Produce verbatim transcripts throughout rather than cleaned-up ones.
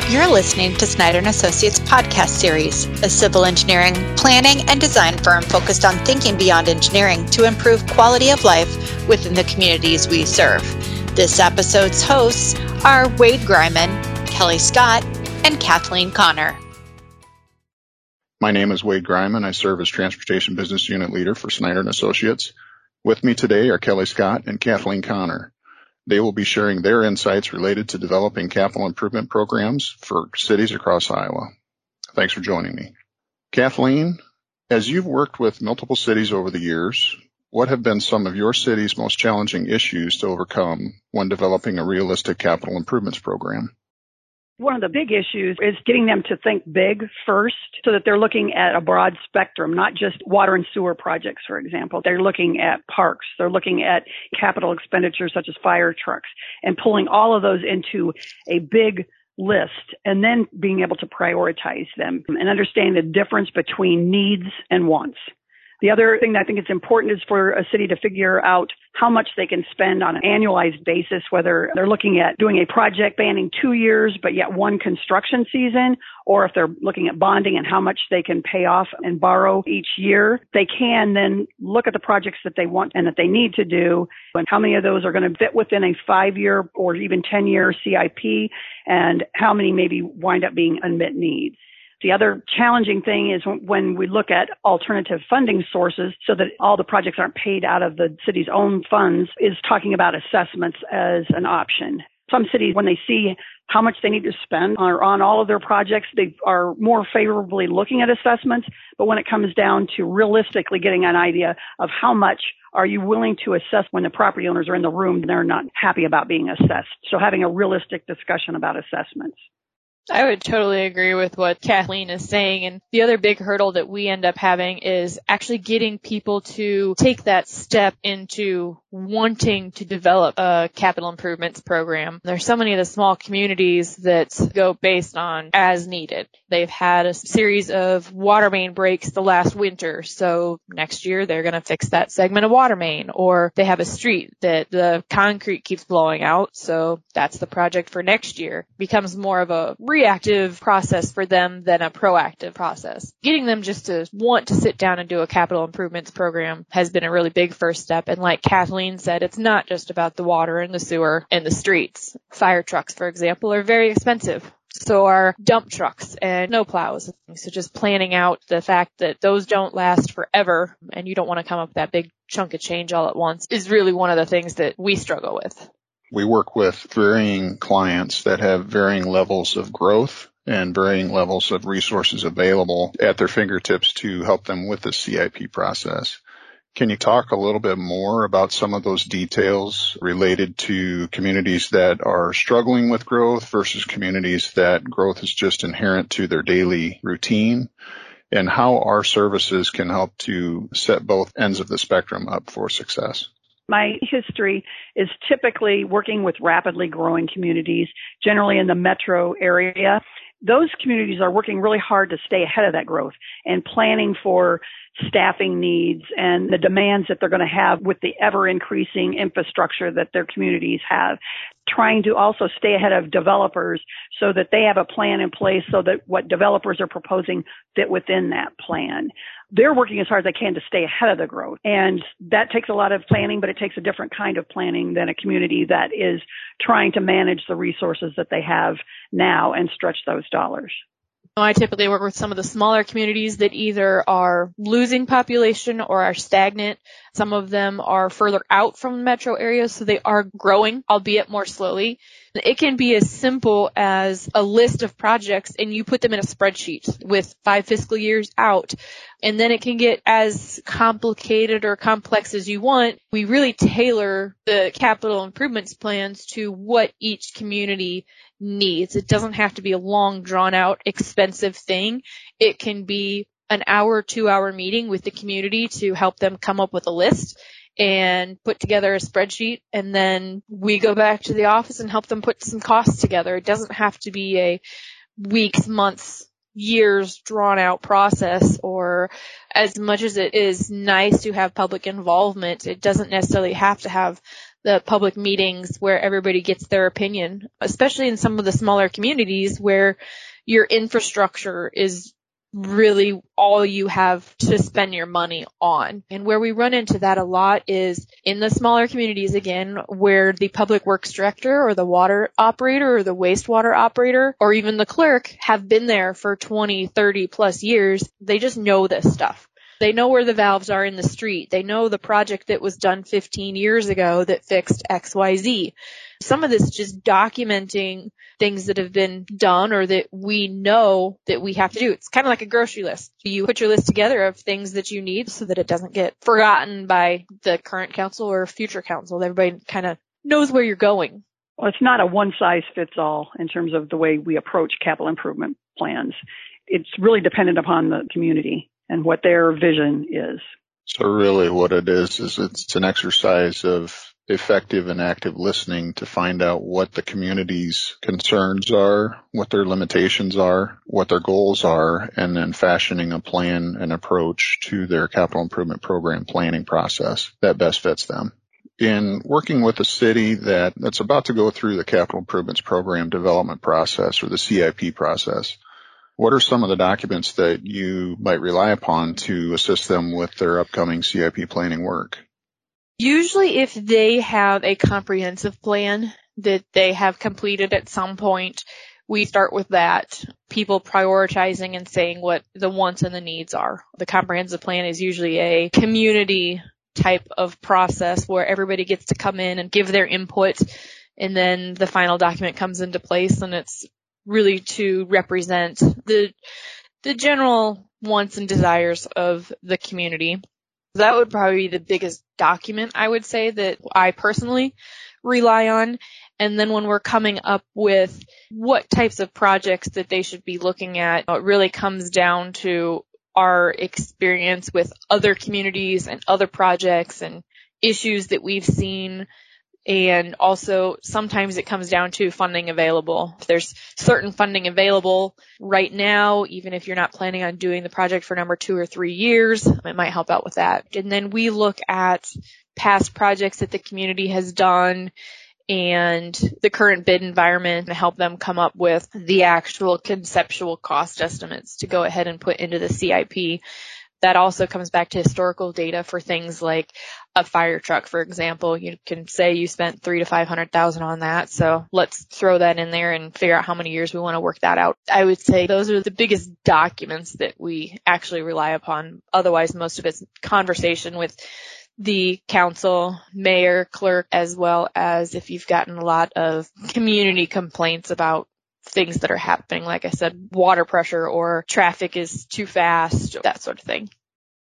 You're listening to Snyder and Associates podcast series, a civil engineering, planning, and design firm focused on thinking beyond engineering to improve quality of life within the communities we serve. This episode's hosts are Wade Greiman, Kelly Scott, and Kathleen Connor. My name is Wade Greiman. I serve as Transportation Business Unit Leader for Snyder and Associates. With me today are Kelly Scott and Kathleen Connor. They will be sharing their insights related to developing capital improvement programs for cities across Iowa. Thanks for joining me. Kathleen, as you've worked with multiple cities over the years, what have been some of your city's most challenging issues to overcome when developing a realistic capital improvements program? One of the big issues is getting them to think big first so that they're looking at a broad spectrum, not just water and sewer projects, for example. They're looking at parks. They're looking at capital expenditures such as fire trucks and pulling all of those into a big list and then being able to prioritize them and understanding the difference between needs and wants. The other thing that I think is important is for a city to figure out how much they can spend on an annualized basis, whether they're looking at doing a project spanning two years, but yet one construction season, or if they're looking at bonding and how much they can pay off and borrow each year. They can then look at the projects that they want and that they need to do and how many of those are going to fit within a five-year or even ten-year C I P and how many maybe wind up being unmet needs. The other challenging thing is when we look at alternative funding sources so that all the projects aren't paid out of the city's own funds is talking about assessments as an option. Some cities, when they see how much they need to spend on, on all of their projects, they are more favorably looking at assessments. But when it comes down to realistically getting an idea of how much are you willing to assess when the property owners are in the room, they're not happy about being assessed. So having a realistic discussion about assessments. I would totally agree with what Kathleen is saying. And the other big hurdle that we end up having is actually getting people to take that step into wanting to develop a capital improvements program. There's so many of the small communities that go based on as needed. They've had a series of water main breaks the last winter. So next year they're going to fix that segment of water main, or they have a street that the concrete keeps blowing out. So that's the project for next year. It becomes more of a reactive process for them than a proactive process. Getting them just to want to sit down and do a capital improvements program has been a really big first step. And like Kathleen said, it's not just about the water and the sewer and the streets. Fire trucks, for example, are very expensive. So are dump trucks and snow plows. So just planning out the fact that those don't last forever and you don't want to come up with that big chunk of change all at once is really one of the things that we struggle with. We work with varying clients that have varying levels of growth and varying levels of resources available at their fingertips to help them with the C I P process. Can you talk a little bit more about some of those details related to communities that are struggling with growth versus communities that growth is just inherent to their daily routine, and how our services can help to set both ends of the spectrum up for success? My history is typically working with rapidly growing communities, generally in the metro area. Those communities are working really hard to stay ahead of that growth and planning for staffing needs and the demands that they're going to have with the ever-increasing infrastructure that their communities have, trying to also stay ahead of developers so that they have a plan in place so that what developers are proposing fit within that plan. They're working as hard as they can to stay ahead of the growth. And that takes a lot of planning, but it takes a different kind of planning than a community that is trying to manage the resources that they have now and stretch those dollars. I typically work with some of the smaller communities that either are losing population or are stagnant. Some of them are further out from the metro areas, so they are growing, albeit more slowly. It can be as simple as a list of projects and you put them in a spreadsheet with five fiscal years out. And then it can get as complicated or complex as you want. We really tailor the capital improvements plans to what each community needs. It doesn't have to be a long, drawn-out, expensive thing. It can be an hour, two-hour meeting with the community to help them come up with a list and put together a spreadsheet, and then we go back to the office and help them put some costs together. It doesn't have to be a weeks, months, years drawn-out process, or as much as it is nice to have public involvement, it doesn't necessarily have to have the public meetings where everybody gets their opinion, especially in some of the smaller communities where your infrastructure is really all you have to spend your money on. And where we run into that a lot is in the smaller communities, again, where the public works director or the water operator or the wastewater operator or even the clerk have been there for twenty, thirty plus years. They just know this stuff. They know where the valves are in the street. They know the project that was done fifteen years ago that fixed X Y Z. Some of this is just documenting things that have been done or that we know that we have to do. It's kind of like a grocery list. You put your list together of things that you need so that it doesn't get forgotten by the current council or future council. Everybody kind of knows where you're going. Well, it's not a one-size-fits-all in terms of the way we approach capital improvement plans. It's really dependent upon the community and what their vision is. So really what it is, is it's an exercise of effective and active listening to find out what the community's concerns are, what their limitations are, what their goals are, and then fashioning a plan and approach to their capital improvement program planning process that best fits them. In working with a city that, that's about to go through the capital improvements program development process or the C I P process, what are some of the documents that you might rely upon to assist them with their upcoming C I P planning work? Usually if they have a comprehensive plan that they have completed at some point, we start with that, people prioritizing and saying what the wants and the needs are. The comprehensive plan is usually a community type of process where everybody gets to come in and give their input, and then the final document comes into place, and it's really to represent the the general wants and desires of the community. That would probably be the biggest document, I would say, that I personally rely on. And then when we're coming up with what types of projects that they should be looking at, it really comes down to our experience with other communities and other projects and issues that we've seen. And also sometimes it comes down to funding available. If there's certain funding available right now, even if you're not planning on doing the project for number two or three years, it might help out with that. And then we look at past projects that the community has done and the current bid environment and help them come up with the actual conceptual cost estimates to go ahead and put into the C I P. That also comes back to historical data for things like a fire truck, for example. You can say you spent three to five hundred thousand on that, so let's throw that in there and figure out how many years we want to work that out. I would say those are the biggest documents that we actually rely upon. Otherwise, most of it's conversation with the council, mayor, clerk, as well as if you've gotten a lot of community complaints about things that are happening, like I said, water pressure or traffic is too fast, that sort of thing.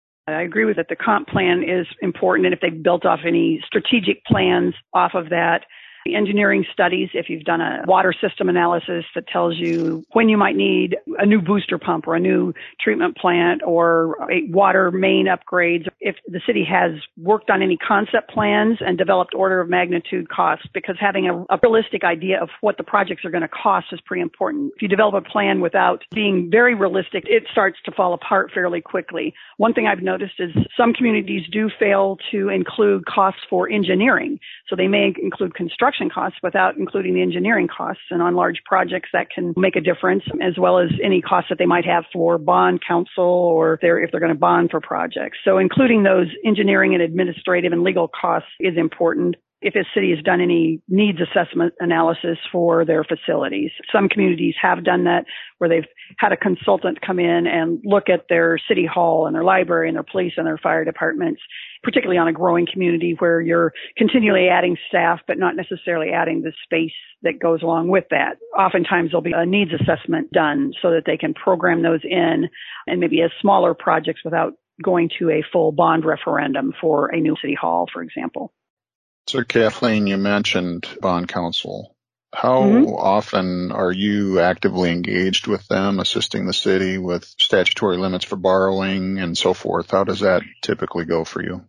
I agree with it. The comp plan is important, and if they've built off any strategic plans off of that. The engineering studies, if you've done a water system analysis that tells you when you might need a new booster pump or a new treatment plant or a water main upgrades, if the city has worked on any concept plans and developed order of magnitude costs, because having a, a realistic idea of what the projects are going to cost is pretty important. If you develop a plan without being very realistic, it starts to fall apart fairly quickly. One thing I've noticed is some communities do fail to include costs for engineering. So they may include construction costs without including the engineering costs. And on large projects, that can make a difference, as well as any costs that they might have for bond counsel or if they're, if they're going to bond for projects. So including those engineering and administrative and legal costs is important. If a city has done any needs assessment analysis for their facilities. Some communities have done that where they've had a consultant come in and look at their city hall and their library and their police and their fire departments, particularly on a growing community where you're continually adding staff, but not necessarily adding the space that goes along with that. Oftentimes there'll be a needs assessment done so that they can program those in and maybe as smaller projects without going to a full bond referendum for a new city hall, for example. So Kathleen, you mentioned bond counsel. How mm-hmm. often are you actively engaged with them, assisting the city with statutory limits for borrowing and so forth? How does that typically go for you?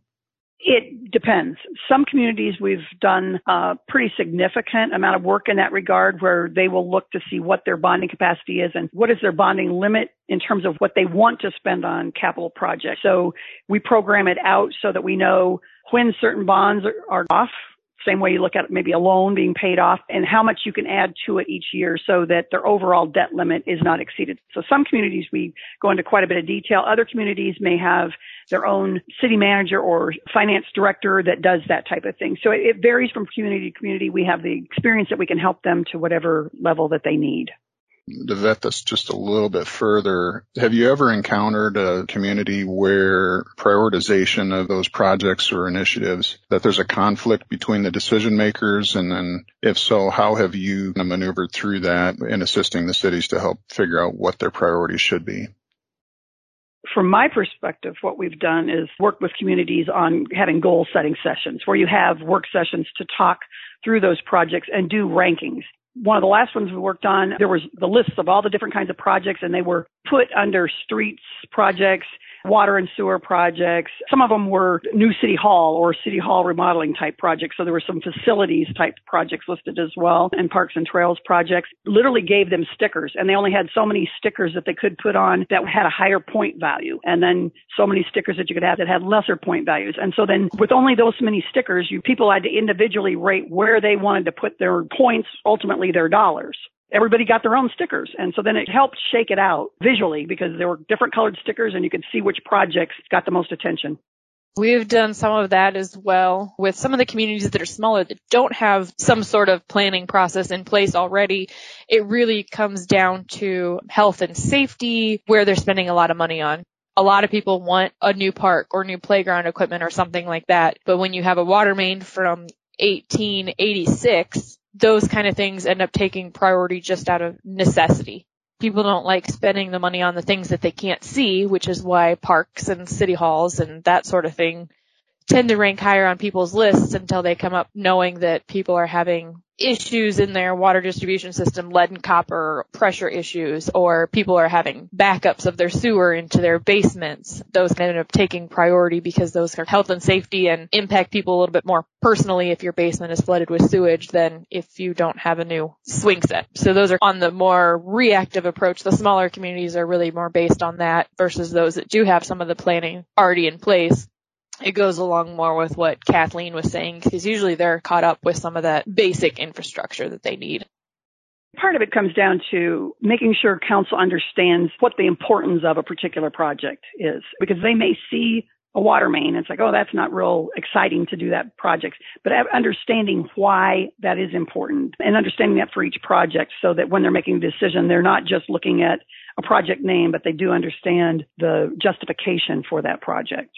It depends. Some communities we've done a pretty significant amount of work in that regard where they will look to see what their bonding capacity is and what is their bonding limit in terms of what they want to spend on capital projects. So we program it out so that we know when certain bonds are, are off Same way you look at maybe a loan being paid off and how much you can add to it each year so that their overall debt limit is not exceeded. So some communities, we go into quite a bit of detail. Other communities may have their own city manager or finance director that does that type of thing. So it varies from community to community. We have the experience that we can help them to whatever level that they need. To vet this just a little bit further, have you ever encountered a community where prioritization of those projects or initiatives, that there's a conflict between the decision makers? And then if so, how have you maneuvered through that in assisting the cities to help figure out what their priorities should be? From my perspective, what we've done is work with communities on having goal setting sessions where you have work sessions to talk through those projects and do rankings. One of the last ones we worked on, there was the lists of all the different kinds of projects, and they were put under streets projects, water and sewer projects. Some of them were new city hall or city hall remodeling type projects. So there were some facilities type projects listed as well, and parks and trails projects. Literally gave them stickers, and they only had so many stickers that they could put on that had a higher point value, and then so many stickers that you could have that had lesser point values. And so then with only those many stickers, you people had to individually rate where they wanted to put their points, ultimately their dollars. Everybody got their own stickers. And so then it helped shake it out visually because there were different colored stickers and you could see which projects got the most attention. We've done some of that as well with some of the communities that are smaller that don't have some sort of planning process in place already. It really comes down to health and safety, where they're spending a lot of money on. A lot of people want a new park or new playground equipment or something like that. But when you have a water main from eighteen eighty-six, those kind of things end up taking priority just out of necessity. People don't like spending the money on the things that they can't see, which is why parks and city halls and that sort of thing tend to rank higher on people's lists until they come up knowing that people are having issues in their water distribution system, lead and copper pressure issues, or people are having backups of their sewer into their basements. Those end up taking priority because those are health and safety and impact people a little bit more personally if your basement is flooded with sewage than if you don't have a new swing set. So those are on the more reactive approach. The smaller communities are really more based on that versus those that do have some of the planning already in place. It goes along more with what Kathleen was saying, because usually they're caught up with some of that basic infrastructure that they need. Part of it comes down to making sure council understands what the importance of a particular project is, because they may see a water main. It's like, oh, that's not real exciting to do that project. But understanding why that is important and understanding that for each project so that when they're making a decision, they're not just looking at a project name, but they do understand the justification for that project.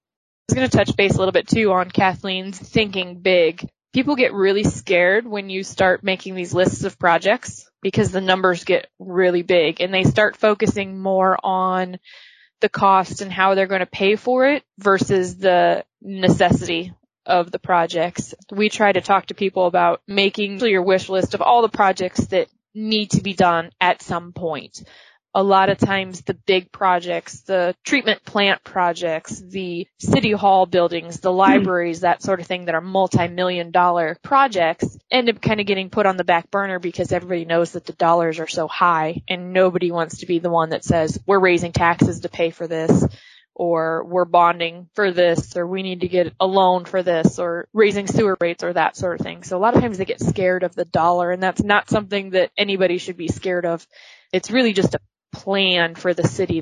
I was going to touch base a little bit too on Kathleen's thinking big. People get really scared when you start making these lists of projects because the numbers get really big and they start focusing more on the cost and how they're going to pay for it versus the necessity of the projects. We try to talk to people about making your wish list of all the projects that need to be done at some point. A lot of times the big projects, the treatment plant projects, the city hall buildings, the libraries, that sort of thing that are multi-million dollar projects end up kind of getting put on the back burner because everybody knows that the dollars are so high and nobody wants to be the one that says we're raising taxes to pay for this, or we're bonding for this, or we need to get a loan for this, or raising sewer rates or that sort of thing. So a lot of times they get scared of the dollar, and that's not something that anybody should be scared of. It's really just a plan for the city.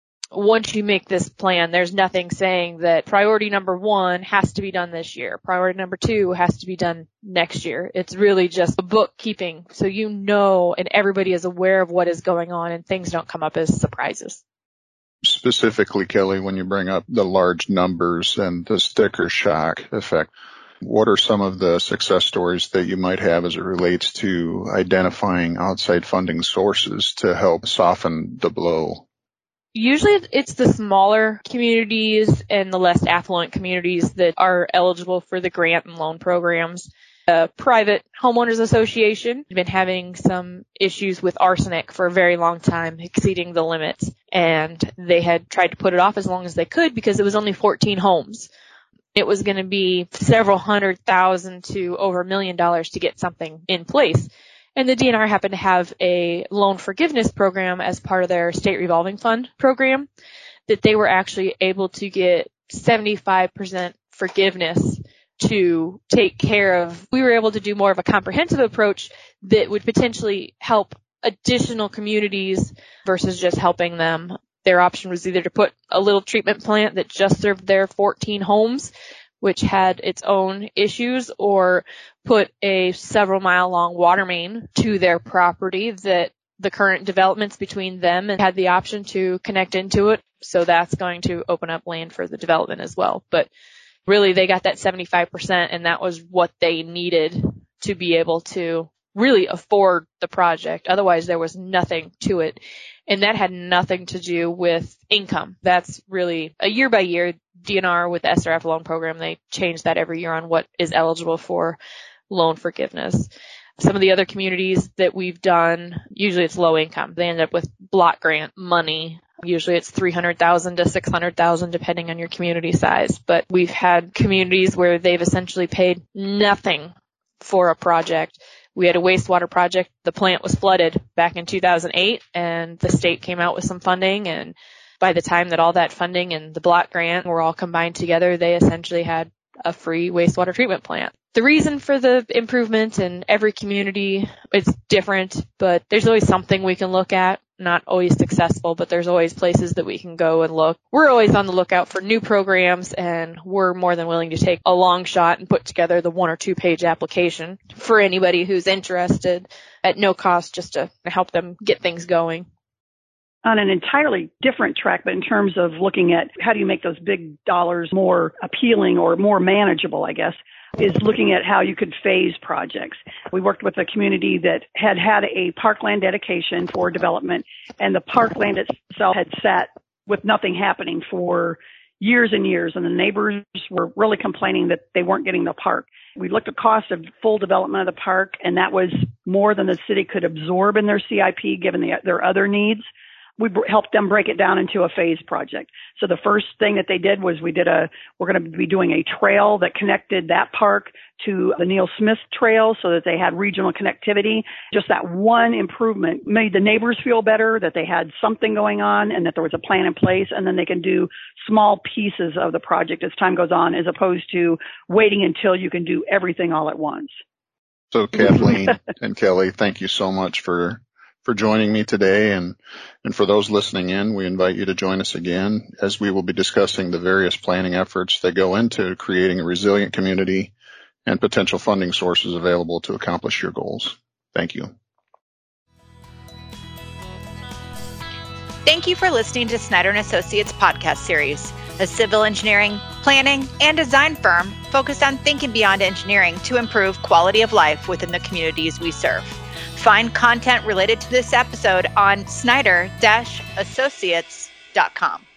Once you make this plan, there's nothing saying that priority number one has to be done this year. Priority number two has to be done next year. It's really just a bookkeeping so you know and everybody is aware of what is going on and things don't come up as surprises. Specifically, Kelly, when you bring up the large numbers and the sticker shock effect, what are some of the success stories that you might have as it relates to identifying outside funding sources to help soften the blow? Usually it's the smaller communities and the less affluent communities that are eligible for the grant and loan programs. The private homeowners association has been having some issues with arsenic for a very long time, exceeding the limits, and they had tried to put it off as long as they could because it was only fourteen homes. It was going to be several hundred thousand to over a million dollars to get something in place. And the D N R happened to have a loan forgiveness program as part of their state revolving fund program that they were actually able to get seventy-five percent forgiveness to take care of. We were able to do more of a comprehensive approach that would potentially help additional communities versus just helping them. Their option was either to put a little treatment plant that just served their fourteen homes, which had its own issues, or put a several mile long water main to their property that the current developments between them and had the option to connect into it. So that's going to open up land for the development as well. But really they got that seventy-five percent, and that was what they needed to be able to really afford the project. Otherwise there was nothing to it. And that had nothing to do with income. That's really a year by year D N R with the S R F loan program. They change that every year on what is eligible for loan forgiveness. Some of the other communities that we've done, usually it's low income. They end up with block grant money. Usually it's three hundred thousand to six hundred thousand depending on your community size. But we've had communities where they've essentially paid nothing for a project. We had a wastewater project. The plant was flooded back in two thousand eight, and the state came out with some funding, and by the time that all that funding and the block grant were all combined together, they essentially had a free wastewater treatment plant. The reason for the improvement in every community, it's different, but there's always something we can look at. Not always successful, but there's always places that we can go and look. We're always on the lookout for new programs, and we're more than willing to take a long shot and put together the one or two page application for anybody who's interested at no cost, just to help them get things going. On an entirely different track, but in terms of looking at how do you make those big dollars more appealing or more manageable, I guess, is looking at how you could phase projects. We worked with a community that had had a parkland dedication for development, and the parkland itself had sat with nothing happening for years and years, and the neighbors were really complaining that they weren't getting the park. We looked at cost of full development of the park, and that was more than the city could absorb in their C I P given the, their other needs. We helped them break it down into a phase project. So the first thing that they did was we did a, we're going to be doing a trail that connected that park to the Neil Smith Trail so that they had regional connectivity. Just that one improvement made the neighbors feel better, that they had something going on and that there was a plan in place, and then they can do small pieces of the project as time goes on, as opposed to waiting until you can do everything all at once. So Kathleen and Kelly, thank you so much for for joining me today. And, and for those listening in, we invite you to join us again as we will be discussing the various planning efforts that go into creating a resilient community and potential funding sources available to accomplish your goals. Thank you. Thank you for listening to Snyder and Associates podcast series, a civil engineering, planning, and design firm focused on thinking beyond engineering to improve quality of life within the communities we serve. Find content related to this episode on snyder dash associates dot com.